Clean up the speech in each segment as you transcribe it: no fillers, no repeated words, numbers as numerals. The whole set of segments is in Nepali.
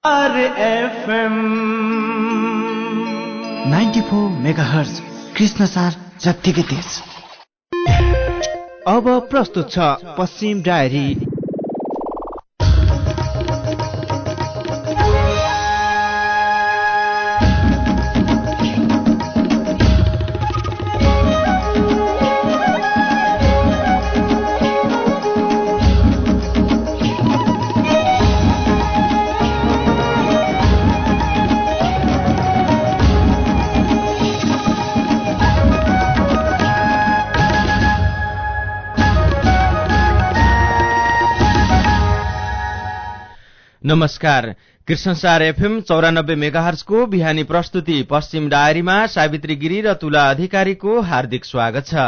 FM 94 मेगाहर्ज कृष्णसार जत्तिकै तेज। अब प्रस्तुत छ पश्चिम डायरी। नमस्कार। कृष्णसार एफएम 94 मेगाहर्जको बिहानी प्रस्तुति पश्चिम डायरीमा सावित्री गिरी र तुला अधिकारीको हार्दिक स्वागत छ।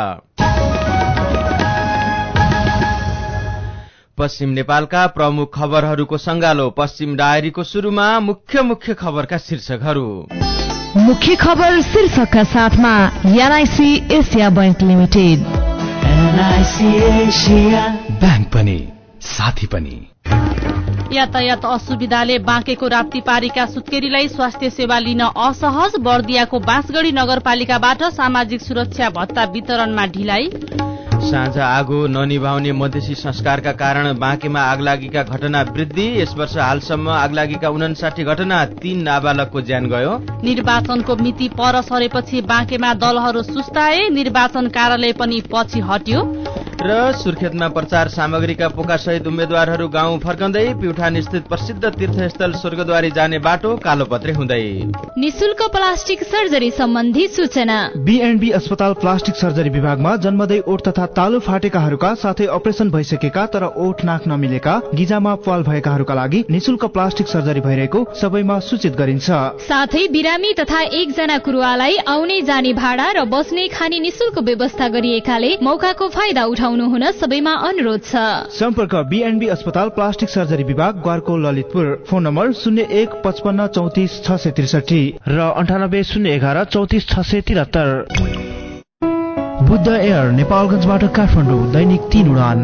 पश्चिम नेपालका प्रमुख खबरहरूको संगालो। पश्चिम डायरीको शुरूमा मुख्य खबरका शीर्षकहरू। मुख्य खबर शीर्षकका साथमा NIC Asia bank limited. NIC Asia bank पनि साथी पनि। यातायात असुविधाले बाँकेको राप्तीपारीका सुत्केरीलाई स्वास्थ्य सेवा लिन असहज। बर्दियाको बाँसगढी नगरपालिकाबाट सामाजिक सुरक्षा भत्ता वितरणमा ढिलाइ। साँझ आगो ननिभाउने मधेसी संस्कारका कारण बाँकेमा आगलागीका घटना वृद्धि। यस वर्ष हालसम्म आगलागीका 59 घटना, 3 नाबालकको ज्यान गयो। निर्वाचनको मिति पर सरेपछि बाँकेमा दलहरू सुस्ताए। निर्वाचन कार्यालय पनि पछि हट्यो। र सुर्खेतमा प्रचार सामग्रीका पोकासहित उम्मेद्वारहरू गाउँ फर्कँदै। प्युठान स्थित प्रसिद्ध तीर्थस्थल स्वर्गद्वारी जाने बाटो कालोपत्रे हुँदै। निशुल्क प्लास्टिक सर्जरी सम्बन्धी सूचना। बीएनबी अस्पताल प्लास्टिक सर्जरी विभागमा जन्मदै ओठ तथा तालु फाटेकाहरूका साथै अपरेसन भइसकेका तर ओठ नाक नमिलेका, गिजामा प्वाल भएकाहरूका लागि निशुल्क प्लास्टिक सर्जरी भइरहेको सबैमा सूचित गरिन्छ। साथै बिरामी तथा एकजना कुरुवालाई आउने जाने भाडा र बस्ने खाने निशुल्क व्यवस्था गरिएकाले मौकाको फाइदा उठाउनु हुन सबैमा अनुरोध छ। सम्पर्क बीएनबी अस्पताल प्लास्टिक सर्जरी विभाग, ग्वारको ललितपुर। फोन नम्बर 0155 34 663 र 98 011 34 673। बुद्ध एयर नेपालगञ्जबाट काठमाडौँ दैनिक 3 उडान।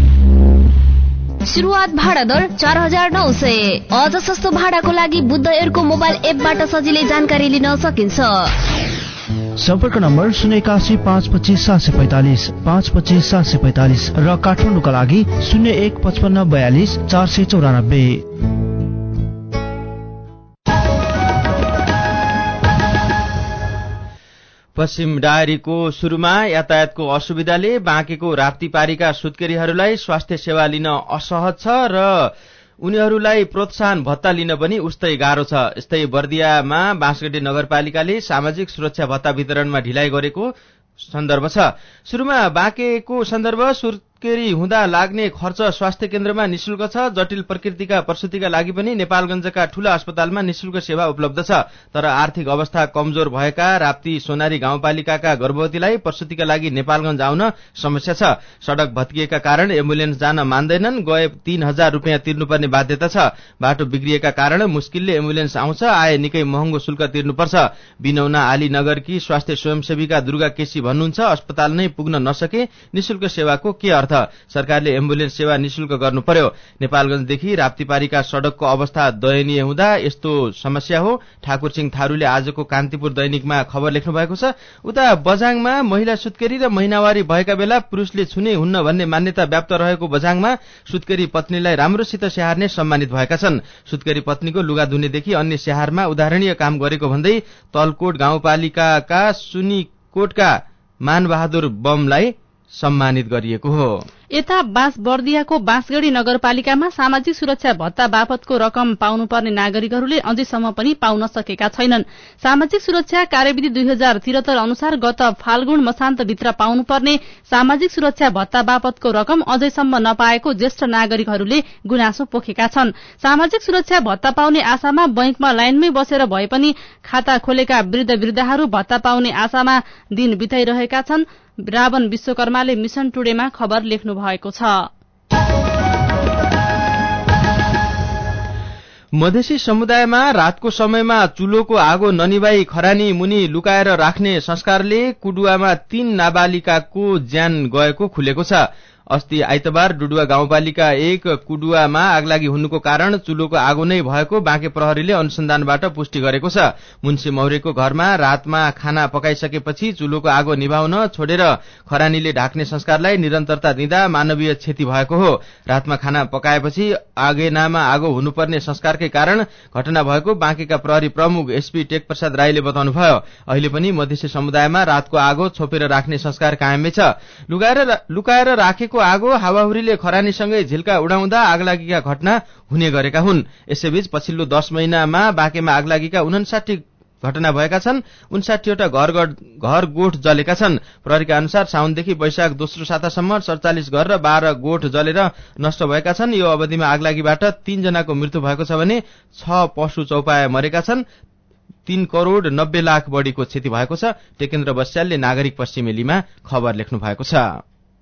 शुरुआत भाडा दर 4900। अझ सस्तो भाडाको लागि बुद्ध एयरको मोबाइल एपबाट सजिलै जानकारी लिन सकिन्छ। सम्पर्क नम्बर 081 525 745 525 745 र काठमाडौँका लागि 01 55 42 494। पश्चिम डायरीको शुरूमा यातायातको असुविधाले बाँकेको राप्तीपारीका सुत्केरीहरूलाई स्वास्थ्य सेवा लिन असहज छ र उनीहरूलाई प्रोत्साहन भत्ता लिन पनि उस्तै गाह्रो छ। यस्तै बर्दियामा बाँसगढी नगरपालिकाले सामाजिक सुरक्षा भत्ता वितरणमा ढिलाइ गरेको सन्दर्भ छ। सुरुमा बाँकेको सन्दर्भ। सुत्केरी हुँदा लाग्ने खर्च स्वास्थ्य केन्द्रमा निशुल्क छ। जटिल प्रकृतिका प्रसुतिका लागि पनि नेपालगञ्जका ठूला अस्पतालमा निशुल्क सेवा उपलब्ध छ। तर आर्थिक अवस्था कमजोर भएका राप्ती सोनारी गाउँपालिकाका गर्भवतीलाई प्रसुतिका लागि नेपालगञ्ज आउन समस्या छ। सड़क भत्किएका कारण एम्बुलेन्स जान मान्दैनन्। गए 3000 रुपियाँ तिर्नुपर्ने बाध्यता छ। बाटो बिग्रिएका कारण मुस्किलले एम्बुलेन्स आउँछ। आए निकै महँगो शुल्क तिर्नुपर्छ। बिनौना आली नगरकी स्वास्थ्य स्वयंसेविका दुर्गा केसी भन्नुहुन्छ, अस्पताल नै पुग्न नसके निशुल्क सेवाको के अर्थ? सरकारले एम्बुलेन्स सेवा निशुल्क गर्नु पर्यो। नेपालगञ्जदेखि राप्तीपारीका सड़कको अवस्था दयनीय हुँदा यस्तो समस्या हो। ठाकुर सिंह थारूले आजको कान्तिपुर दैनिकमा खबर लेख्नु भएको छ। उता बझाङमा महिला सुत्केरी र महिनावारी भएका बेला पुरुषले छुने हुन्न भन्ने मान्यता व्याप्त रहेको बझाङमा सुत्केरी पत्नीलाई राम्रोसित स्याहार्ने सम्मानित भएका छन्। सुत्केरी पत्नीको लुगा धुनेदेखि अन्य स्याहारमा उदाहरणीय काम गरेको भन्दै तलकोट गाउँपालिकाका सुनीकोटका मानबहादुर बमलाई सम्मानित गरिएको हो। यता बर्दियाको बाँसगढी नगरपालिकामा सामाजिक सुरक्षा भत्ता बापतको रकम पाउनुपर्ने नागरिकहरूले अझैसम्म पनि पाउन सकेका छैनन्। सामाजिक सुरक्षा कार्यविधि 2073 अनुसार गत फाल्गुन मसान्तभित्र पाउनुपर्ने सामाजिक सुरक्षा भत्ता बापतको रकम अझैसम्म नपाएको ज्येष्ठ नागरिकहरूले गुनासो पोखेका छन्। सामाजिक सुरक्षा भत्ता पाउने आशामा बैंकमा लाइनमै बसेर भए पनि खाता खोलेका वृद्ध वृद्धाहरू भत्ता पाउने आशामा दिन बिताइरहेका छन्। रावण विश्वकर्माले मिशन टुडेमा खबर लेख्नु भएको छ। मधेसी समुदायमा रातको समयमा चुलोको आगो ननिभाई खरानी मुनि लुकाएर राख्ने संस्कारले कुडुवामा 3 नाबालिकाको ज्यान गएको खुलेको छ। अस्ति आइतबार डुडुवा गाउँपालिका 1 कुडुवामा आगलागी हुनुको कारण चुलोको आगो नै भएको बाँके प्रहरीले अनुसन्धानबाट पुष्टि गरेको छ। मुन्सी मौर्यको घरमा रातमा खाना पकाइसकेपछि चुलोको आगो निभाउन छोडेर खरानीले ढाक्ने संस्कारलाई निरन्तरता दिँदा मानवीय क्षति भएको हो। रातमा खाना पकाएपछि आगेनामा आगो हुनुपर्ने संस्कारकै कारण घटना भएको बाँकेका प्रहरी प्रमुख एसपी टेकप्रसाद राईले बताउनुभयो। अहिले पनि मधेसी समुदायमा रातको आगो छोपेर राख्ने संस्कार कायमै छ। लुकाएर राखेको आगो हावाहुरीले खरानीसँगै झिल्का उडाउँदा आगलागीका घटना हुने गरेका हुन्। यसैबीच पछिल्लो 10 महिनामा बाँकेमा आगलागीका 59 घटना भएका छन्। 59वटा घर गोठ जलेका छन्। प्रहरीका अनुसार साउनदेखि वैशाख दोस्रो सातासम्म 47 घर र 12 गोठ जलेर नष्ट भएका छन्। यो अवधिमा आगलागीबाट 3 जनाको मृत्यु भएको छ भने 6 पशु चौपाया मरेका छन्। 3 करोड 90 लाख बढीको क्षति भएको छ। टेकेन्द्र बस्यालले नागरिक पश्चिमेलीमा खबर लेख्नु भएको छ।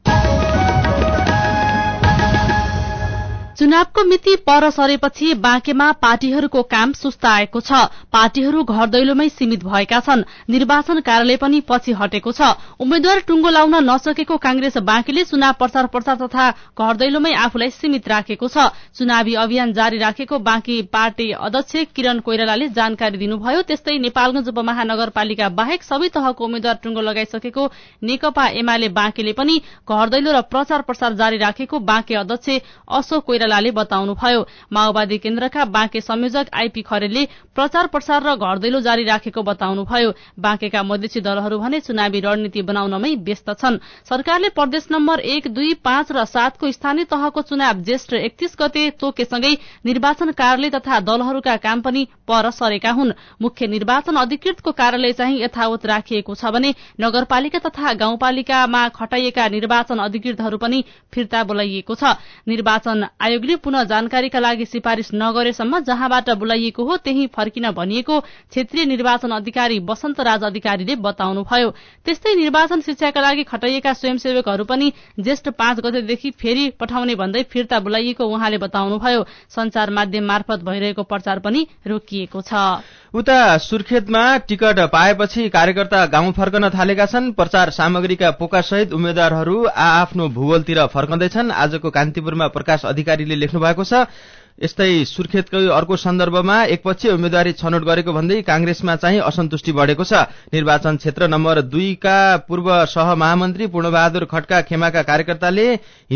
चुनावको मिति पर सरेपछि बाँकेमा पार्टीहरूको काम सुस्ताएको छ। पार्टीहरू घर दैलोमै सीमित भएका छन्। निर्वाचन कार्यालय पनि पछि हटेको छ। उम्मेद्वार टुङ्गो लाउन नसकेको कांग्रेस बाँकेले चुनाव प्रचार तथा घर दैलोमै आफूलाई सीमित राखेको छ। चुनावी अभियान जारी राखेको बाँकी पार्टी अध्यक्ष किरण कोइरालाले जानकारी दिनुभयो। त्यस्तै नेपालगंज उपमहानगरपालिका बाहेक सबै तहको उम्मेद्वार टुङ्गो लगाइसकेको नेकपा एमाले बाँकेले पनि घर दैलो र प्रचार जारी राखेको बाँके अध्यक्ष अशोक लाले बताउनुभयो। माओवादी केन्द्रका बाँके संयोजक आईपी खरेलले प्रचार र घर दैलो जारी राखेको बताउनुभयो। बाँकेका मधेसी दलहरू भने चुनावी रणनीति बनाउनमै व्यस्त छन्। सरकारले प्रदेश नम्बर 1, 2, 5 र 7 को स्थानीय तहको चुनाव जेष्ठ 31 गते तोकेसँगै निर्वाचन कार्यालय तथा दलहरूका काम पनि पर सरेका हुन्। मुख्य निर्वाचन अधिकृतको कार्यालय चाहिँ यथावत राखिएको छ भने नगरपालिका तथा गाउँपालिकामा खटाइएका निर्वाचन अधिकृतहरू पनि फिर्ता बोलाइएको छ। निर्वाचन आयोगले पुनः जानकारीका लागि सिफारिश नगरेसम्म जहाँबाट बोलाइएको हो त्यही फर्किन भनिएको क्षेत्रीय निर्वाचन अधिकारी वसन्त राज अधिकारीले बताउनुभयो। त्यस्तै निर्वाचन शिक्षाका लागि खटाइएका स्वयंसेवकहरू पनि जेष्ठ 5 गतेदेखि फेरि पठाउने भन्दै फिर्ता बोलाइएको उहाँले बताउनुभयो। संचार माध्यम मार्फत भइरहेको प्रचार पनि रोकिएको छ। उता सुर्खेतमा टिकट पाएपछि कार्यकर्ता गाउँ फर्कन थालेका छन्। प्रचार सामग्रीका पोकासहित उम्मेद्वारहरू आफ्नो भूगोलतिर फर्कँदैछन्। आजको कान्तिपुरमा प्रकाश अधिकारीले लेख्नु भएको छ। यस्तै सुर्खेतकै अर्को सन्दर्भमा एकपछि उम्मेदवारी छनौट गरेको भन्दै कांग्रेसमा चाहिँ असन्तुष्टि बढेको छ। निर्वाचन क्षेत्र नम्बर 2 का पूर्व सहमहामन्त्री पूर्णबहादुर खड्का खेमाका कार्यकर्ताले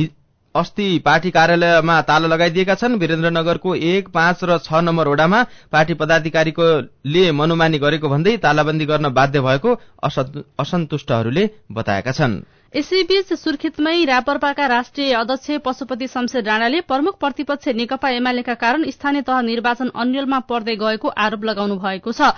अस्ति पार्टी कार्यालयमा ताला लगाइदिएका छन्। वीरेन्द्रनगरको 1, 5 र 6 नम्बर वडामा पार्टी पदाधिकारीले मनोमानी गरेको भन्दै तालाबन्दी गर्न बाध्य भएको असन्तुष्टहरूले बताएका छन्। यसैबीच सुर्खेतमै रापरपाका राष्ट्रिय अध्यक्ष पशुपति शमशेर राणाले प्रमुख प्रतिपक्ष नेकपा एमालेका कारण स्थानीय तह निर्वाचन अन्यलमा पर्दै गएको आरोप लगाउनु भएको छ।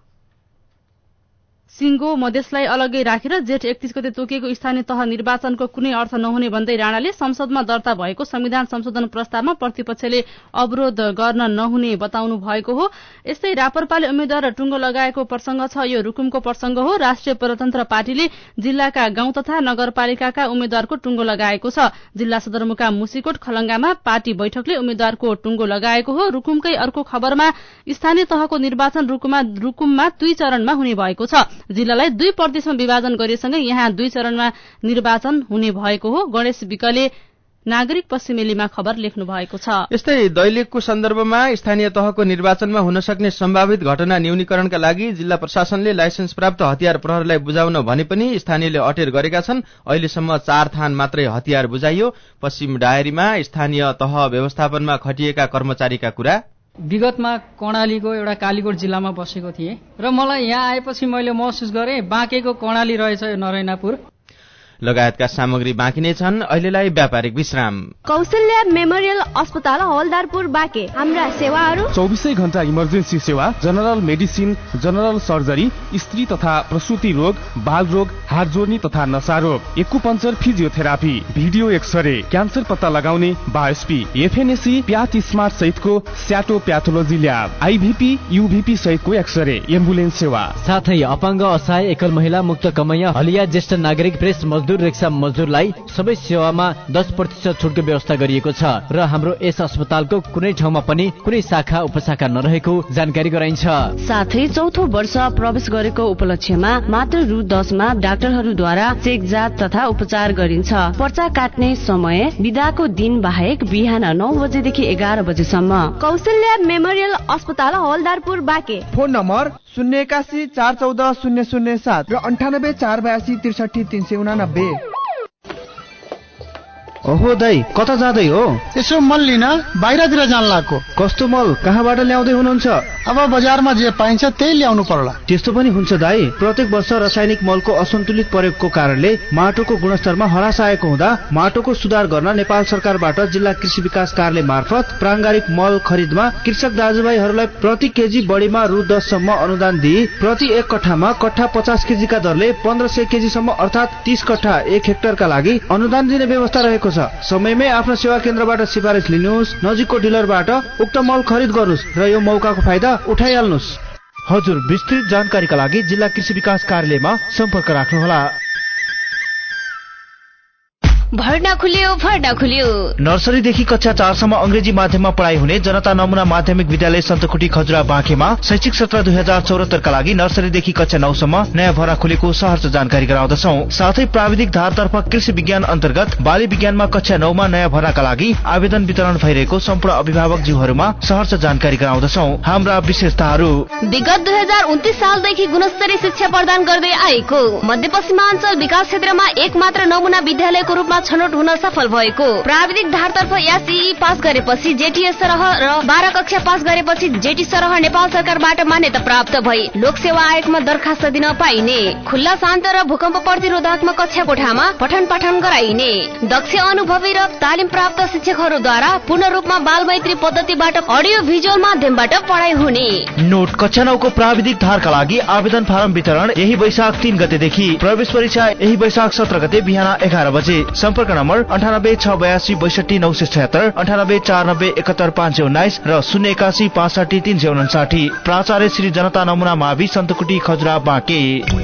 सिंगो मधेसलाई अलग्गै राखेर जेठ 31 गते तोकिएको स्थानीय तह निर्वाचनको कुनै अर्थ नहुने भन्दै राणाले संसदमा दर्ता भएको संविधान संशोधन प्रस्तावमा प्रतिपक्षले अवरोध गर्न नहुने बताउनु भएको हो। यस्तै रापरपाले उम्मेद्वार टुङ्गो लगाएको प्रसंग छ। यो रुकुमको प्रसंग हो। राष्ट्रिय प्रजातन्त्र पार्टीले जिल्लाका गाउँ तथा नगरपालिकाका उम्मेद्वारको टुङ्गो लगाएको छ। जिल्ला सदरमुकाम मुसिकोट खलंगामा पार्टी बैठकले उम्मेद्वारको टुङ्गो लगाएको हो। रुकुमकै अर्को खबरमा स्थानीय तहको निर्वाचन रुकुममा 2 चरणमा हुने भएको छ। जिल्लालाई 2 प्रदेशमा विभाजन गरेसँगै यहाँ 2 चरणमा निर्वाचन हुने भएको हो। गणेश विकले नागरिक पश्चिमेलीमा खबर लेख्नु भएको छ। यस्तै दैलेखको सन्दर्भमा स्थानीय तहको निर्वाचनमा हुन सक्ने सम्भावित घटना न्यूनीकरणका लागि जिल्ला प्रशासनले लाइसेन्स प्राप्त हतियार प्रहरीलाई बुझाउन भने पनि स्थानीयले अटेर गरेका छन्। अहिलेसम्म 4 थान मात्रै हतियार बुझाइयो। पश्चिम डायरीमा स्थानीय तह व्यवस्थापनमा खटिएका कर्मचारीका कुरा। विगतमा कर्णालीको एउटा कालीकोट जिल्लामा बसेको थिएँ र मलाई यहाँ आएपछि मैले महसुस गरेँ बाँकेको कर्णाली रहेछ यो नरैनापुर लगायतका सामग्री बाँकी नै छन्। अहिलेलाई व्यापारिक विश्राम। कौशल्या मेमोरियल अस्पताल हवलदारपुर बाँके। हाम्रा सेवाहरू 24 घण्टा इमर्जेन्सी सेवा, जनरल मेडिसिन, जनरल सर्जरी, स्त्री तथा प्रसूति रोग, बाल रोग, हात जोड्ने तथा नशा रोग, acupuncture, physiotherapy, video x-ray, cancer पत्ता लगाउने, बायोस्पी, एफएनएसी, प्याथ स्मार्ट सहितको स्याटो प्याथोलोजी ल्याब, आईभीपी, यूभीपी सहितको एक्सरे, एम्बुलेन्स सेवा, साथै अपाङ्ग, असहाय, एकल महिला, मुक्त कमैया, हलिया, ज्येष्ठ नागरिक, प्रेस मजदुर रिक्सा मजदुरलाई सबै सेवामा 10% छुटको व्यवस्था गरिएको छ र हाम्रो यस अस्पतालको कुनै ठाउँमा पनि कुनै शाखा उपशाखा नरहेको जानकारी गराइन्छ। साथै चौथो वर्ष प्रवेश गरेको उपलक्ष्यमा मात्र रु 10 मा डाक्टरहरूद्वारा चेक जाँच तथा उपचार गरिन्छ। पर्चा काट्ने समय बिदाको दिन बाहेक बिहान 9 बजेदेखि 11 बजेसम्म। कौशल्या मेमोरियल अस्पताल हवलदारपुर बाँके। फोन नम्बर 081 414 007 र 98 482 63 389। ओहो दाइ, कता जाँदै हो? यसो मल लिन बाहिरतिर जान लाग्यो। कस्तो मल कहाँबाट ल्याउँदै हुनुहुन्छ? अब बजारमा जे पाइन्छ त्यही ल्याउनु पर्ला। त्यस्तो पनि हुन्छ दाइ? प्रत्येक वर्ष रासायनिक मलको असन्तुलित प्रयोगको कारणले माटोको गुणस्तरमा हरास आएको हुँदा माटोको सुधार गर्न नेपाल सरकारबाट जिल्ला कृषि विकास कार्यालय मार्फत प्राङ्गारिक मल खरिदमा कृषक दाजुभाइहरूलाई प्रति केजी बढीमा रु 10 सम्म अनुदान दिई प्रति 1 कट्ठामा कट्ठा 50 केजीका दरले 1500 केजी सम्म अर्थात् 30 कट्ठा 1 हेक्टरका लागि अनुदान दिने व्यवस्था रहेको छ। समयमै आफ्नो सेवा केन्द्रबाट सिफारिस लिनुहोस्, नजिकको डिलरबाट उक्त मल खरिद गर्नुहोस् र यो मौकाको फाइदा उठाइहाल्नुहोस्। हजुर, विस्तृत जानकारीका लागि जिल्ला कृषि विकास कार्यालयमा सम्पर्क राख्नुहोला। भर्ना खुल्यो। नर्सरीदेखि कक्षा 4 सम्म अंग्रेजी माध्यममा पढाइ हुने जनता नमुना माध्यमिक विद्यालय सन्तकुटी खजुरा बाँकेमा शैक्षिक सत्र 2074 का लागि नर्सरीदेखि कक्षा 9 सम्म नयाँ भर्ना खुलेको सहर्ष जानकारी गराउँदछौं। साथै प्राविधिक धारतर्फ कृषि विज्ञान अन्तर्गत बाली विज्ञानमा कक्षा 9 मा नयाँ भर्नाका लागि आवेदन वितरण भइरहेको सम्पूर्ण अभिभावक जीवहरूमा सहर्ष जानकारी गराउँदछौं। हाम्रा विशेषताहरू: विगत 2029 सालदेखि गुणस्तरीय शिक्षा प्रदान गर्दै आएको, मध्यपश्चिमाञ्चल विकास क्षेत्रमा एक मात्र नमुना विद्यालयको रूपमा छनौट हुन सफल भएको, प्राविधिक धारतर्फ एसई पास गरेपछि जेटीएस सरह र 12 कक्षा पास गरेपछि जेटी सरह नेपाल सरकारबाट मान्यता प्राप्त भई लोकसेवा आयोगमा दरखास्त दिन पाइने, खुल्ला शान्त र भूकम्प प्रतिरोधात्मक कक्षा कोठामा पठन पाठन गराइने, दक्ष अनुभवी र तालिम प्राप्त शिक्षकहरूद्वारा पूर्ण रूपमा बालमैत्री पद्धतिबाट अडियो भिजुअल माध्यमबाट पढाइ हुने। नोट: कक्षा 9 को प्राविधिक धारका लागि आवेदन फारम वितरण यही वैशाख 3 गतेदेखि, प्रवेश परीक्षा यही वैशाख 17 गते बिहान 11 बजे। सम्पर्क नम्बर 98 682 62 976, 98 490 71 519 र 081 65 359। प्राचार्य श्री जनता नमुना मावि सन्तकुटी खजुरा बाँके।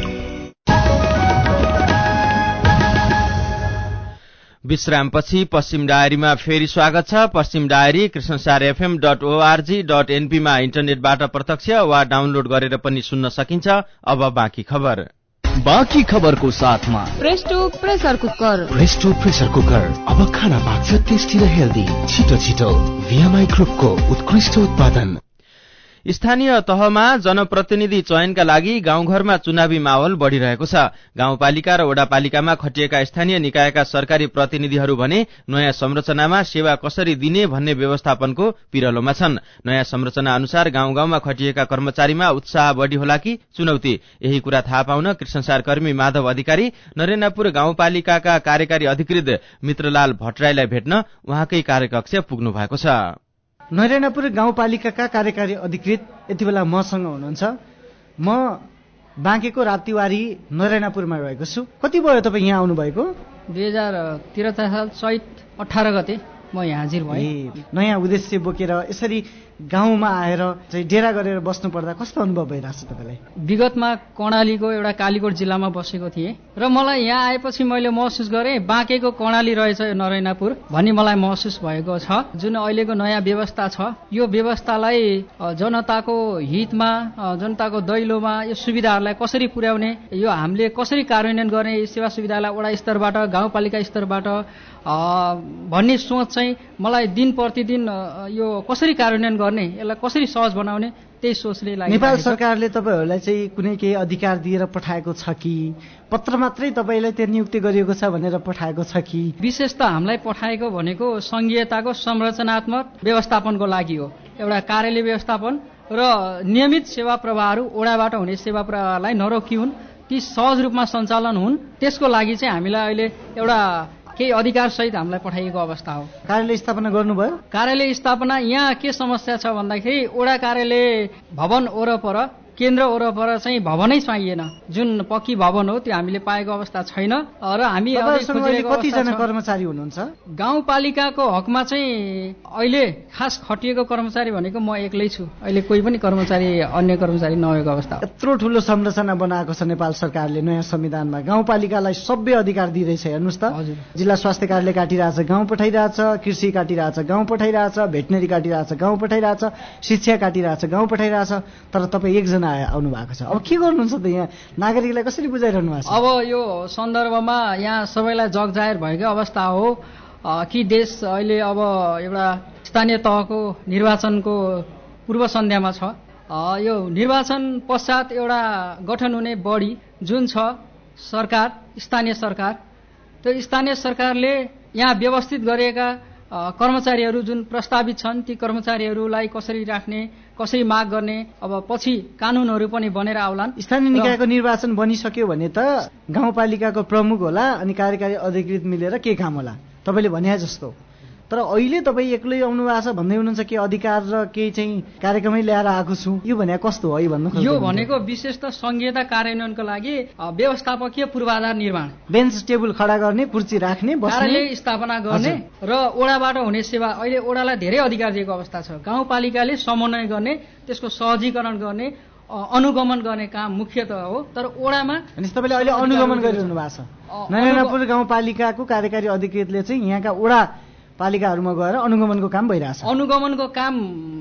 विश्रामपछि पश्चिम डायरीमा फेरि स्वागत छ। पश्चिम डायरी krishnasarfm.org.np मा इन्टरनेटबाट प्रत्यक्ष वा डाउनलोड गरेर पनि सुन्न सकिन्छ। अब बाँकी खबर। बाँकी खबरको साथमा Presto pressure cooker. Presto pressure cooker अब खाना पाक्छ टेस्टी र हेल्दी। छिटो छिटो VMI ग्रुपको उत्कृष्ट उत्पादन। स्थानीय तहमा जनप्रतिनिधि चयनका लागि गाउँघरमा चुनावी माहौल बढ़िरहेको छ। गाउँपालिका र वडापालिकामा खटिएका स्थानीय निकायका सरकारी प्रतिनिधिहरू भने नयाँ संरचनामा सेवा कसरी दिने भन्ने व्यवस्थापनको पिरलोमा छन्। नयाँ संरचना अनुसार गाउँ गाउँमा खटिएका कर्मचारीमा उत्साह बढ़ी होला कि चुनौती, यही कुरा थाहा पाउन कृष्णसार कर्मी माधव अधिकारी नरेन्द्रपुर गाउँपालिकाका कार्यकारी अधिकृत मित्रलाल भट्टराईलाई भेट्न उहाँकै कार्यकक्ष पुग्नु भएको छ। नरेन्द्रपुर गाउँपालिकाका कार्यकारी अधिकृत यति बेला मसँग हुनुहुन्छ। म बाँकेको राप्तीवारी नरेन्द्रपुरमा रहेको छु। कति भयो तपाईँ यहाँ आउनुभएको? 2073 साल चैत 18 गते म यहाँ हाजिर भएँ। नयाँ उद्देश्य बोकेर यसरी गाउँमा आएर चाहिँ डेरा गरेर बस्नु पर्दा कस्तो अनुभव भइरहेको छ तपाईँलाई? विगतमा कर्णालीको एउटा कालीकोट जिल्लामा बसेको थिएँ र मलाई यहाँ आएपछि मैले महसुस गरेँ बाँकेको कर्णाली रहेछ यो नरेन्द्रपुर भन्ने मलाई महसुस भएको छ। जुन अहिलेको नयाँ व्यवस्था छ यो व्यवस्थालाई जनताको हितमा, जनताको दैलोमा यो सुविधाहरूलाई कसरी पुर्याउने, यो हामीले कसरी कार्यान्वयन गर्ने, सेवा सुविधालाई वडा स्तरबाट गाउँपालिका स्तरबाट भन्ने सोच चाहिँ मलाई दिन प्रतिदिन यो कसरी कार्यान्वयन गर्ने, यसलाई कसरी सहज बनाउने त्यही सोचले लाग्यो। नेपाल सरकारले तपाईँहरूलाई चाहिँ कुनै केही अधिकार दिएर पठाएको छ कि पत्र मात्रै तपाईँलाई त्यो नियुक्ति गरिएको छ भनेर पठाएको छ कि? विशेष त हामीलाई पठाएको भनेको संघीयताको संरचनात्मक व्यवस्थापनको लागि हो। एउटा कार्यालय व्यवस्थापन र नियमित सेवा प्रवाहहरू ओडाबाट हुने सेवा प्रवाहलाई नरोकिउन्, ती सहज रूपमा सञ्चालन हुन्, त्यसको लागि चाहिँ हामीलाई अहिले एउटा केही अधिकार सहित हामीलाई पठाइएको अवस्था हो। कार्यालय स्थापना गर्नुभयो? कार्यालय स्थापना यहाँ के समस्या छ भन्दाखेरि ओडा कार्यालय भवन वरपर केन्द्र वरपर चाहिँ भवनै चाहिएन। जुन पक्की भवन हो त्यो हामीले पाएको अवस्था छैन र हामी कतिजना कर्मचारी हुनुहुन्छ? गाउँपालिकाको हकमा चाहिँ अहिले खास खटिएको कर्मचारी भनेको म एक्लै छु। अहिले कोही पनि कर्मचारी अन्य कर्मचारी नभएको अवस्था। यत्रो ठुलो संरचना बनाएको छ नेपाल सरकारले नयाँ संविधानमा, गाउँपालिकालाई सबै अधिकार दिँदैछ। हेर्नुहोस् त, जिल्ला स्वास्थ्य कार्यालय काटिरहेछ, गाउँ पठाइरहेछ, कृषि काटिरहेछ, गाउँ पठाइरहेछ, भेटनरी काटिरहेछ, गाउँ पठाइरहेछ, शिक्षा काटिरहेछ, गाउँ पठाइरहेछ। तर तपाईँ एकजना आउनु भएको छ। अब के गर्नुहुन्छ त यहाँ? नागरिकलाई कसरी बुझाइरहनु भएको छ? अब यो सन्दर्भमा यहाँ सबैलाई जगजाहेर भएको अवस्था हो कि देश अहिले अब एउटा स्थानीय तहको निर्वाचनको पूर्व सन्ध्यामा छ। यो निर्वाचन पश्चात एउटा गठन हुने बडी जुन छ सरकार, स्थानीय सरकार, त्यो स्थानीय सरकारले यहाँ व्यवस्थित गरिएका कर्मचारीहरू जुन प्रस्तावित छन् ती कर्मचारीहरूलाई कसरी राख्ने, कसरी माग गर्ने, अब पछि कानुनहरू पनि बनेर आउलान्। स्थानीय निकायको निर्वाचन बनिसक्यो भने त गाउँपालिकाको प्रमुख होला अनि कार्यकारी अधिकृत मिलेर के काम होला तपाईँले भने जस्तो। तर अहिले तपाईँ एक्लै आउनु भएको छ भन्दै हुनुहुन्छ कि अधिकार र केही चाहिँ कार्यक्रमै ल्याएर आएको छु, यो भने कस्तो हो? यो भनेको विशेष त संघीयता कार्यान्वयनको लागि व्यवस्थापकीय पूर्वाधार निर्माण, बेन्च टेबल खडा गर्ने, कुर्सी राख्ने, कार्यालय स्थापना गर्ने र ओडाबाट हुने सेवा। अहिले ओडालाई धेरै अधिकार दिएको अवस्था छ। गाउँपालिकाले समन्वय गर्ने, त्यसको सहजीकरण गर्ने, अनुगमन गर्ने काम मुख्यतः हो। तर ओडामा तपाईँले अहिले अनुगमन गरिरहनु भएको छ। नरेन्द्रपुर गाउँपालिकाको कार्यकारी अधिकृतले चाहिँ यहाँका ओडा पालिकाहरूमा गएर अनुगमनको काम भइरहेछ। अनुगमनको काम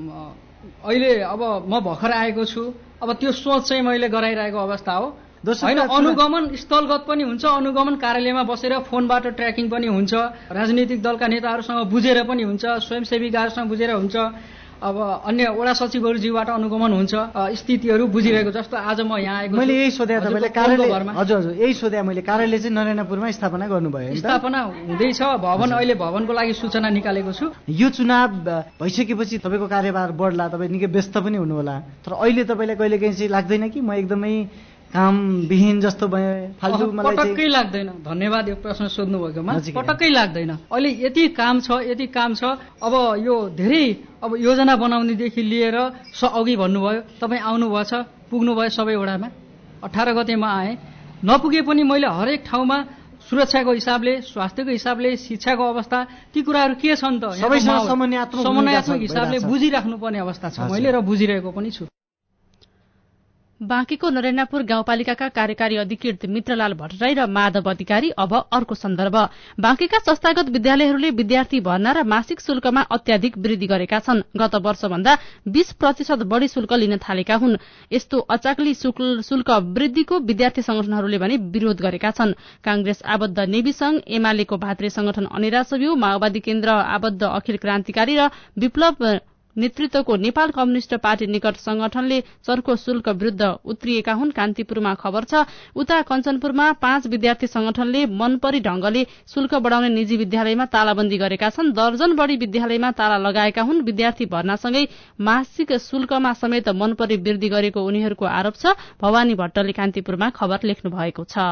अहिले अब म भर्खर आएको छु, अब त्यो सोच चाहिँ मैले गराइरहेको अवस्था हो। होइन, अनुगमन स्थलगत पनि हुन्छ, अनुगमन कार्यालयमा बसेर फोनबाट ट्र्याकिङ पनि हुन्छ, राजनीतिक दलका नेताहरूसँग बुझेर पनि हुन्छ, स्वयंसेविकाहरूसँग बुझेर हुन्छ, अब अन्य वडा सचिवहरूजीबाट अनुगमन हुन्छ, स्थितिहरू बुझिरहेको। जस्तो आज म यहाँ आएको मैले यही सोधे तपाईँले कार्यालय, हजुर यही सोधे मैले, कार्यालय चाहिँ नरेन्द्रपुरमा स्थापना गर्नुभयो? स्थापना हुँदैछ भवन, अहिले भवनको लागि सूचना निकालेको छु। यो चुनाव भइसकेपछि तपाईँको कार्यभार बढ्ला, तपाईँ निकै व्यस्त पनि हुनुहोला, तर अहिले तपाईँलाई कहिले काहीँ चाहिँ लाग्दैन कि म एकदमै कामविहीन जस्तो भयो, फाल्टु? मलाई पटक्कै लाग्दैन। धन्यवाद यो प्रश्न सोध्नु भएकोमा। पटक्कै लाग्दैन। अहिले यति काम छ, यति काम छ। अब यो धेरै अब योजना बनाउनेदेखि लिएर अघि भन्नुभयो, तपाईँ आउनुभएछ, पुग्नुभयो सबै वडामा। 18 गते म आएँ, नपुगे पनि मैले हरेक ठाउँमा सुरक्षाको हिसाबले, स्वास्थ्यको हिसाबले, शिक्षाको अवस्था, ती कुराहरू के छन् त समन्वयात्मक हिसाबले बुझिराख्नुपर्ने अवस्था छ मैले, र बुझिरहेको पनि छु। बाँकीको नरेन्द्रपुर गाउँपालिकाका कार्यकारी अधिकृत मित्रलाल भट्टराई र माधव अधिकारी। अब अर्को सन्दर्भ, बाँकीका संस्थागत विद्यालयहरूले विद्यार्थी भर्ना र मासिक शुल्कमा अत्याधिक वृद्धि गरेका छन्। गत वर्षभन्दा 20% बढ़ी शुल्क लिन थालेका हुन्। यस्तो अचाक्ली शुल्क वृद्धिको विद्यार्थी संगठनहरूले पनि विरोध गरेका छन्। कांग्रेस आबद्ध नेवी संघ, एमालेको भातृ संगठन अनेरा सब्यू, माओवादी केन्द्र आबद्ध अखिल क्रान्तिकारी र विप्लव नेतृत्वको नेपाल कम्युनिष्ट पार्टी निकट संगठनले चर्को शुल्क विरूद्ध उत्रिएका हुन्। कान्तिपुरमा खबर छ, उता कञ्चनपुरमा 5 विद्यार्थी संगठनले मनपरी ढंगले शुल्क बढ़ाउने निजी विद्यालयमा तालाबन्दी गरेका छन्। दर्जन बढ़ी विद्यालयमा ताला लगाएका हुन्। विद्यार्थी भर्नासँगै मासिक शुल्कमा समेत मनपरी वृद्धि गरेको उनीहरूको आरोप छ। भवानी भट्टले कान्तिपुरमा खबर लेख्नु भएको छ।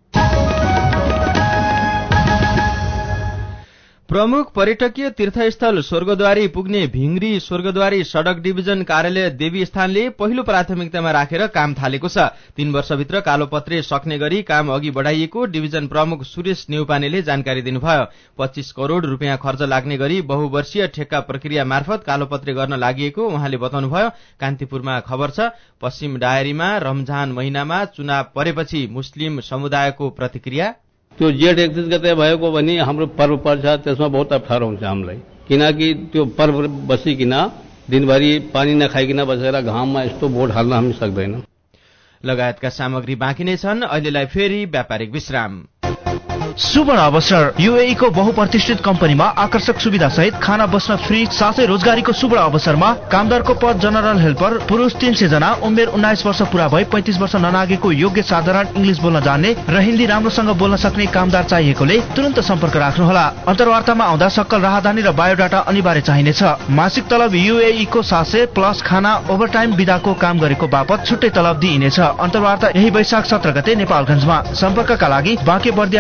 प्रमुख पर्यटकीय तीर्थस्थल स्वर्गद्वारी पुग्ने भिंगरी स्वर्गद्वारी सड़क डिभिजन कार्यालय देवी स्थानले पहिलो प्राथमिकतामा राखेर काम थालेको छ। 3 वर्षभित्र कालोपत्रे सक्ने गरी काम अघि बढ़ाइएको डिभिजन प्रमुख सुरेश नेउपानेले जानकारी दिनुभयो। 25 करोड़ रुपियाँ खर्च लाग्ने गरी बहुवर्षीय ठेक्का प्रक्रिया मार्फत कालोपत्रे गर्न लागि उहाँले बताउनुभयो। कान्तिपुरमा खबर छ, पश्चिम डायरीमा रमजान महिनामा चुनाव परेपछि मुस्लिम समुदायको प्रतिक्रिया। त्यो जेठ 31 गते भएको भने हाम्रो पर्व पर्छ, त्यसमा बहुत अप्ठ्यारो हुन्छ हामीलाई, किनकि त्यो पर्व बसिकन दिनभरि पानी नखाइकन बसेर घाममा यस्तो बोट हाल्न हामी सक्दैन। लगायतका सामग्री बाँकी नै छन्। अहिलेलाई फेरि व्यापारिक विश्राम। सुवर्ण अवसर, यूएई को बहुप्रतिष्ठित कम्पनीमा आकर्षक सुविधा सहित खाना बस्न फ्री, साथै रोजगारीको सुवर्ण अवसरमा कामदारको पद जनरल हेल्पर, पुरुष 300 जना, उमेर 19 वर्ष पूरा भई 35 वर्ष ननागेको योग्य साधारण इंग्लिश बोल्न जान्ने र हिन्दी राम्रोसँग बोल्न सक्ने कामदार चाहिएकोले तुरन्त सम्पर्क राख्नुहोला। अन्तर्वार्तामा आउँदा सक्कल राहदानी र बायोडाटा अनिवार्य चाहिनेछ। मासिक तलब यूएई को 700 प्लस खाना ओभरटाइम बिदाको काम गरेको बापत छुट्टै तलब दिइनेछ। अन्तर्वार्ता यही वैशाख 17 गते नेपालगञ्जमा। सम्पर्कका लागि बाँके बर्दियाका लागि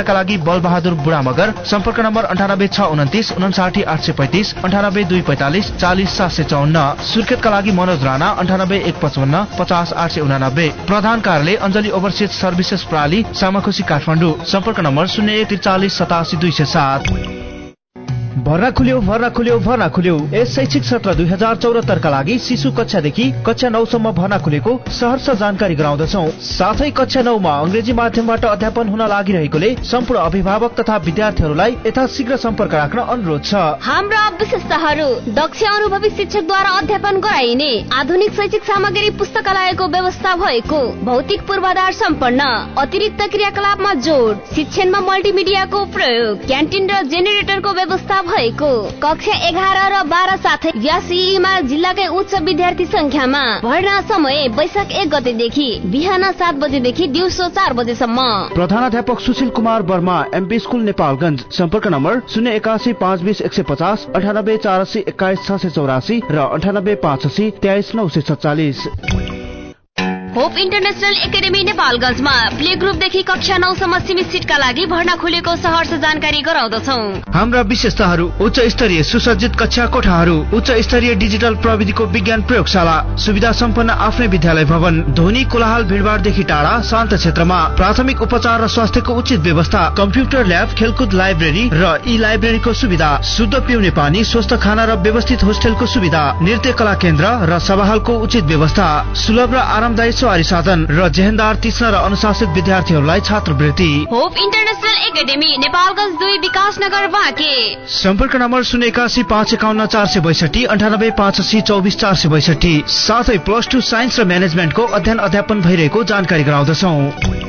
बलबहादुर बुढा मगर। सम्पर्क नम्बर 9869 59 835 98 245 40 754। सुर्खेतका लागि मनोज राणा 98 155 50 889। प्रधान कार्यालय अञ्जली ओभरसिज सर्भिसेस प्रणाली सामाखुसी काठमाडौँ। सम्पर्क नम्बर 01 43 87 207। भर्ना खुल्यो। यस शैक्षिक सत्र 2074 का लागि शिशु कक्षादेखि कक्षा 9 सम्म भर्ना खुलेको सहर्ष जानकारी गराउँदछौं। साथै कक्षा 9 मा अंग्रेजी माध्यमबाट अध्यापन हुन लागिरहेकोले सम्पूर्ण अभिभावक तथा विद्यार्थीहरूलाई यथाशीघ्र सम्पर्क राख्न अनुरोध छ। हाम्रा विशेषताहरू: दक्ष अनुभवी शिक्षकद्वारा अध्यापन गराइने, आधुनिक शैक्षिक सामग्री पुस्तकालयको व्यवस्था भएको, भौतिक पूर्वाधार सम्पन्न, अतिरिक्त क्रियाकलापमा जोड, शिक्षणमा मल्टिमिडियाको प्रयोग, क्यान्टिन र जेनेरेटरको व्यवस्था भएको, कक्षा 11 र 12 साथै यासीमा जिल्लाकै उच्च विद्यार्थी संख्यामा। भर्ना समय वैशाख 1 गतेदेखि बिहान 7 बजेदेखि दिउँसो 4 बजेसम्म। प्रधानाध्यापक सुशील कुमार वर्मा, एमपी स्कुल नेपालगञ्ज। सम्पर्क नम्बर 081 520 150 98 480 21 684 र 98 580 23 947। होप इन्टरनेशनल एकाडेमी नेपालगञ्जमा प्ले ग्रुपदेखि कक्षा 9 सम्म सीमित सीटका लागि भर्ना खुलेको सहर्ष जानकारी गराउँदछौ। हाम्रा विशेषताहरू: उच्च स्तरीय सुसज्जित कक्षा कोठाहरू, उच्च स्तरीय डिजिटल प्रविधिको विज्ञान प्रयोगशाला, सुविधा सम्पन्न आफ्नै विद्यालय भवन, ध्वनि कोलाहल भिडभाडदेखि टाढा शान्त क्षेत्रमा, प्राथमिक उपचार र स्वास्थ्यको उचित व्यवस्था, कम्प्युटर ल्याब, खेलकुद लाइब्रेरी र ई लाइब्रेरीको सुविधा, शुद्ध पिउने पानी, स्वस्थ खाना र व्यवस्थित होस्टेलको सुविधा, नृत्य कला केन्द्र र सभाहालको उचित व्यवस्था, सुलभ र आरामदायी सवारी साधन र जेहेन्दार तीक्ष्ण र अनुशासित विद्यार्थीहरूलाई छात्रवृत्ति। Hope international academy Nepalgunj 2 Vikasnagar Banke. सम्पर्क नम्बर 081 551 462 98 580 24 462। साथै +2 साइन्स र म्यानेजमेन्टको अध्ययन अध्यापन भइरहेको जानकारी गराउँदछौं।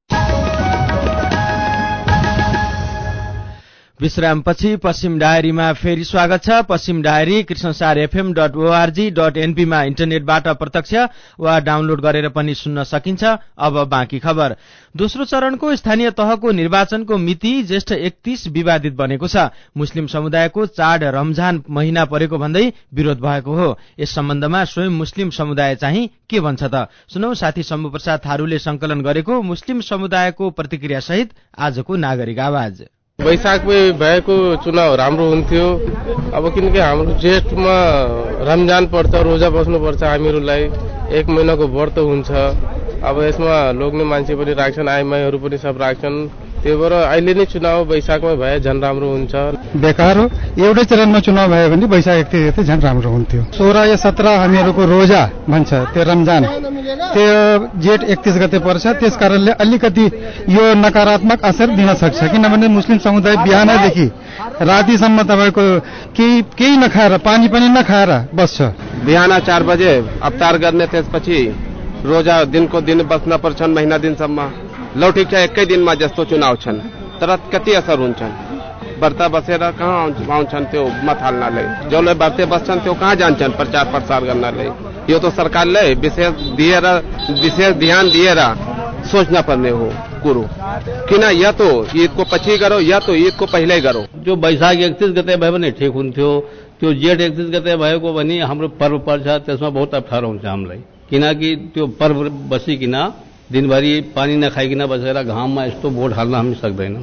विश्रामपछि पश्चिम डायरीमा फेरि स्वागत छ। पश्चिम डायरी krishnasarfm.org.np मा इन्टरनेटबाट प्रत्यक्ष वा डाउनलोड गरेर पनि सुन्न सकिन्छ। अब बाँकी खबर। दोस्रो चरणको स्थानीय तहको निर्वाचनको मिति जेष्ठ 31 विवादित बनेको छ। मुस्लिम समुदायको चाड रमजान महिना परेको भन्दै विरोध भएको हो। यस सम्बन्धमा स्वयं मुस्लिम समुदाय चाहिँ के भन्छ त? सुनौ साथी शम्भु प्रसाद थारूले संकलन गरेको मुस्लिम समुदायको प्रतिक्रिया सहित आजको नागरिक आवाज। वैशाखमै भएको चुनाव राम्रो हुन्थ्यो। अब किनकि हाम्रो जेठमा रमजान पर्छ, रोजा बस्नुपर्छ, हामीहरूलाई 1 महिनाको व्रत हुन्छ। अब यसमा लोग्ने मान्छे पनि राख्छन्, आइमाईहरू पनि सब राख्छन्। त्यही भएर अहिले नै चुनाव वैशाखमा भए झन् राम्रो हुन्छ। बेकार हो, एउटै चरणमा चुनाव भयो भने वैशाख 31 गते झन् राम्रो हुन्थ्यो। 16 या 17 हामीहरूको रोजा भन्छ, त्यो रमजान, त्यो जेठ 31 गते पर्छ। त्यस कारणले अलिकति यो नकारात्मक असर दिन सक्छ। किनभने मुस्लिम समुदाय बिहानदेखि रातिसम्म तपाईँको केही नखाएर, पानी पनि नखाएर बस्छ। बिहान 4 बजे अफ्तार गर्ने, त्यसपछि रोजा दिनको दिन बस्न पर्छन् महिना दिनसम्म। लौ ठिक छ, एकै दिनमा जस्तो चुनाव छन्, तर कति असर हुन्छन्? व्रत बसेर कहाँ आउँछन् त्यो मत हाल्नलाई? जसले व्रत बस्छन् त्यो कहाँ जान्छन् प्रचार प्रसार गर्नलाई? यो तो सरकारले विशेष ध्यान दिएर सोच्न पर्ने हो कुरो। किन या तो ईदको पछि गरो या तो ईदको पहिल्यै गरो। जो वैशाख 31 गते भयो भने ठिक हुन्थ्यो। त्यो जेठ 31 गते भएको भने हाम्रो पर्व पर्छ, त्यसमा बहुत अप्ठ्यारो हुन्छ हामीलाई। किनकि त्यो पर्व बसिकन दिनभरि पानी नखाइकन बसेर घाममा यस्तो भोट हाल्न हामी सक्दैनौँ।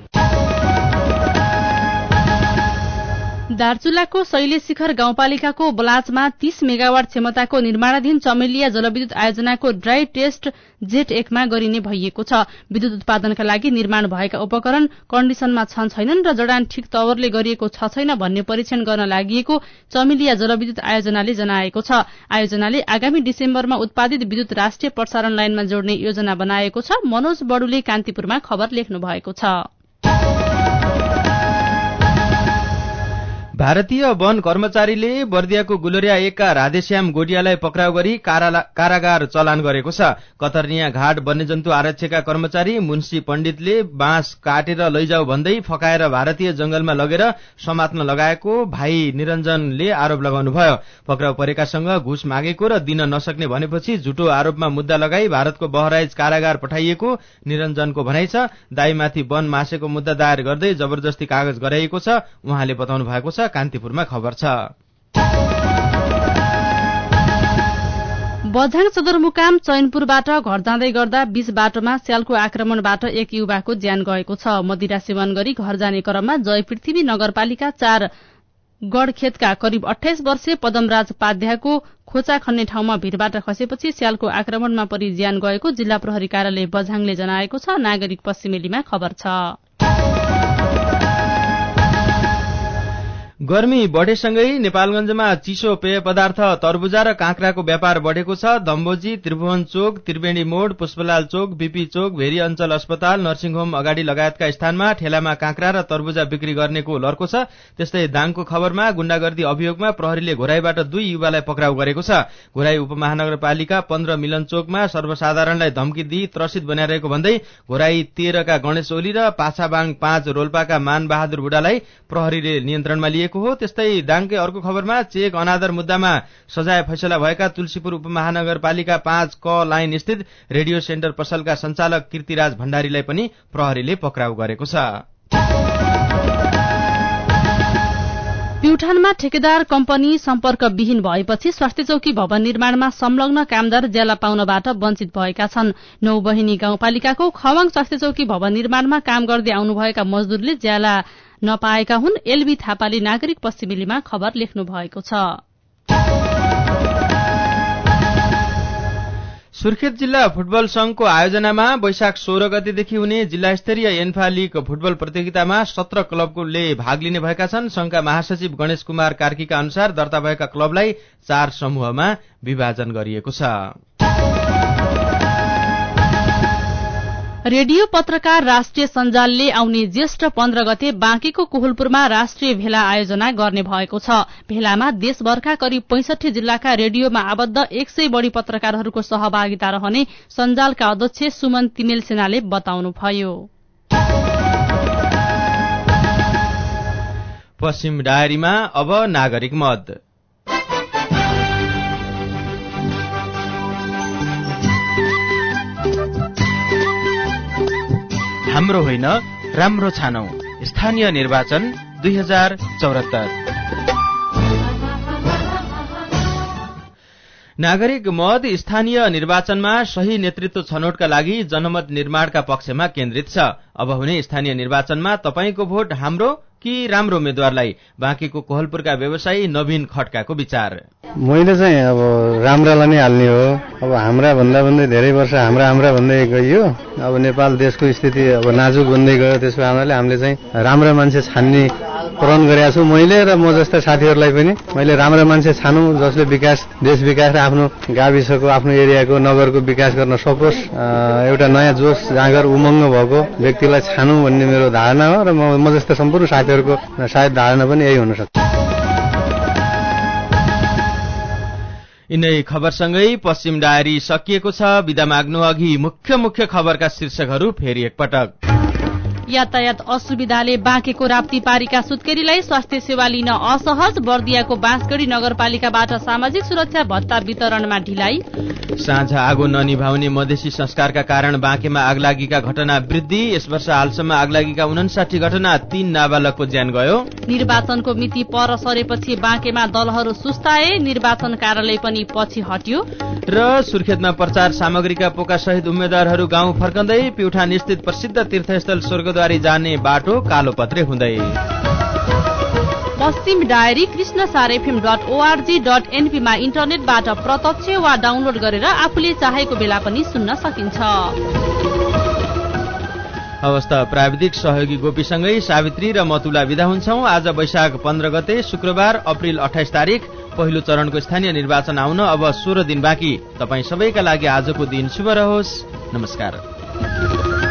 दार्चुलाको शैलेशिखर गाउँपालिकाको बलाचमा 30 मेगावाट क्षमताको निर्माणाधीन चमेलिया जलविद्युत आयोजनाको ड्राई टेस्ट जेठ 1 मा गरिने भइएको छ। विद्युत उत्पादनका लागि निर्माण भएका उपकरण कण्डिसनमा छन् छैनन् र जडान ठिक तवरले गरिएको छ छैन भन्ने परीक्षण गर्न लागि चमेलिया जलविद्युत आयोजनाले जनाएको छ। आयोजनाले आगामी डिसेम्बरमा उत्पादित विद्युत राष्ट्रिय प्रसारण लाइनमा जोड्ने योजना बनाएको छ। मनोज बडुले कान्तिपुरमा खबर लेख्नु भएको छ। भारतीय वन कर्मचारीले बर्दियाको गुलोरिया 1 का राधेश्याम गोडियालाई पक्राउ गरी कारागार चलान गरेको छ। कतर्निया घाट वन्यजन्तु आरक्षका कर्मचारी मुन्सी पण्डितले बाँस काटेर लैजाऊ भन्दै फकाएर भारतीय जंगलमा लगेर समात्न लगाएको भाइ निरञ्जनले आरोप लगाउनुभयो। पक्राउ परेकासँग घुस मागेको र दिन नसक्ने भनेपछि झुटो आरोपमा मुद्दा लगाई भारतको बहराइच कारागार पठाइएको निरञ्जनको भनाइ छ। दाईमाथि वन मासेको मुद्दा दायर गर्दै जबरजस्ती कागज गराइएको छ उहाँले बताउनु भएको छ। कान्तिपुरमा खबर छ। बझाङ सदरमुकाम चैनपुरबाट घर जाँदै गर्दा 20 बाटोमा स्यालको आक्रमणबाट एक युवाको ज्यान गएको छ। मदिरा सेवन गरी घर जाने क्रममा जय पृथ्वी नगरपालिका 4 गढखेतका करिब 28 वर्षीय पदमराज पाध्यायको खोचा खन्ने ठाउँमा भिरबाट खसेपछि स्यालको आक्रमणमा परि ज्यान गएको जिल्ला प्रहरी कार्यालय बझाङले जनाएको छ। नागरिक पश्चिमेलीमा खबर छ। गर्मी बढेसँगै नेपालगञ्जमा चिसो पेय पदार्थ तरबुजा र काँक्राको व्यापार बढेको छ। दम्बोजी, त्रिभुवन चोक, त्रिवेणी मोड, पुष्पलाल चोक, बीपी चोक, भेरी अञ्चल अस्पताल, नर्सिङ होम अगाडि लगायतका स्थानमा ठेलामा काँक्रा र तरबुजा बिक्री गर्नेको लर्को छ। त्यस्तै दाङको खबरमा गुण्डागर्दी अभियोगमा प्रहरीले घोराईबाट 2 युवालाई पक्राउ गरेको छ। घोराई उपमहानगरपालिका 15 मिलन चोकमा सर्वसाधारणलाई धम्की दिई त्रसित बनाइरहेको भन्दै घोराई 13 का गणेश ओली र पाछाबाङ 5 रोल्पाका मानबहादुर बुढालाई प्रहरीले नियन्त्रणमा लिएको हो। त्यस्तै दाङकै अर्को खबरमा चेक अनादर मुद्दामा सजाय फैसला भएका तुलसीपुर उपमहानगरपालिका 5 क लाइन स्थित रेडियो सेन्टर पसलका सञ्चालक कीर्तिराज भण्डारीलाई पनि प्रहरीले पक्राउ गरेको छ। प्युठानमा ठेकेदार कम्पनी सम्पर्कविहीन भएपछि स्वास्थ्य चौकी भवन निर्माणमा संलग्न कामदार ज्याला पाउनबाट वञ्चित भएका छन्। नौबहिनी गाउँपालिकाको खवाङ स्वास्थ्य चौकी भवन निर्माणमा काम गर्दै आउनुभएका मजदूरले ज्याला नपाएका हुन्। एलबी थापाले नागरिक पश्चिमेलीमा खबर लेख्नु भएको छ। सुर्खेत जिल्ला फुटबल संघको आयोजनामा वैशाख 16 गतेदेखि हुने जिल्ला स्तरीय एन्फा लीग फुटबल प्रतियोगितामा 17 क्लबले भाग लिने भएका छन्। संघका महासचिव गणेश कुमार कार्कीका अनुसार दर्ता भएका क्लबलाई 4 समूहमा विभाजन गरिएको छ। रेडियो पत्रकार राष्ट्रिय सञ्जालले आउने ज्येष्ठ 15 गते बाँकेको कोहलपुरमा राष्ट्रिय भेला आयोजना गर्ने भएको छ। भेलामा देशभरका करिब 65 जिल्लाका रेडियोमा आबद्ध 100 बढ़ी पत्रकारहरूको सहभागिता रहने सञ्जालका अध्यक्ष सुमन तिमेल सेनाले बताउनुभयो। पश्चिम डायरीमा अब नागरिक मत। हाम्रो होइन राम्रो छानौ स्थानीय निर्वाचन 2074। नागरिक मत स्थानीय निर्वाचनमा सही नेतृत्व छनौटका लागि जनमत निर्माणका पक्षमा केन्द्रित छ। अब हुने स्थानीय निर्वाचनमा तपाईको भोट हाम्रो कि राम्रो उम्मेद्वारलाई, बाँकीको कोहलपुरका व्यवसायी नवीन खड्काको विचार। मैले चाहिँ अब राम्रालाई नै हाल्ने हो। अब हाम्रा भन्दा भन्दै धेरै वर्ष हाम्रा भन्दै गइयो। अब नेपाल देशको स्थिति अब नाजुक बन्दै गयो। त्यसको कारणले हामीले चाहिँ राम्रा मान्छे छान्ने प्रण गरेका छु। मैले र म जस्ता साथीहरूलाई पनि मैले राम्रा मान्छे छानौं जसले देश विकास र आफ्नो गाविसको आफ्नो एरियाको नगरको विकास गर्न सकोस्। एउटा नयाँ जोश जाँगर उमङ्ग भएको व्यक्तिलाई छानौं भन्ने मेरो धारणा हो र म जस्ता सम्पूर्ण साथीहरूको सायद धारणा पनि यही हुन सक्छ। यिनै खबरसँगै पश्चिम डायरी सकिएको छ। बिदा माग्नु अघि मुख्य खबरका शीर्षकहरू फेरि एकपटक। यातायात असुविधाले बाँकेको राप्तीपारीका सुत्केरीलाई स्वास्थ्य सेवा लिन असहज। बर्दियाको बाँसगढी नगरपालिकाबाट सामाजिक सुरक्षा भत्ता वितरणमा ढिलाइ। साँझ आगो ननिभाउने मधेसी संस्कारका कारण बाँकेमा आगलागीका घटना वृद्धि। यस वर्ष हालसम्म आगलागीका 59 घटना, 3 नाबालकको ज्यान गयो। निर्वाचनको मिति पर सरेपछि बाँकेमा दलहरू सुस्ताए। निर्वाचन कार्यालय पनि पछि हट्यो। र सुर्खेतमा प्रचार सामग्रीका पोका सहित उम्मेद्वारहरू गाउँ फर्कँदै। प्युठान स्थित प्रसिद्ध तीर्थस्थल स्वर्गद्वारी जाने बाटो कालोपत्रे हुँदै। पश्चिम डायरी कृष्णसारfm.org.np मा इन्टरनेटबाट प्रत्यक्ष वा डाउनलोड गरेर आफूले चाहेको बेला पनि सुन्न सकिन्छ। अवस्था प्राविधिक सहयोगी गोपीसँगै सावित्री र मतुला विदा हुन्छौं। आज वैशाख 15 गते शुक्रबार अप्रिल 28 तारिक पहिलो चरणको स्थानीय निर्वाचन आउन अब 16 दिन बाँकी। तपाई सबैका लागि आजको दिन शुभ रहोस्। नमस्कार।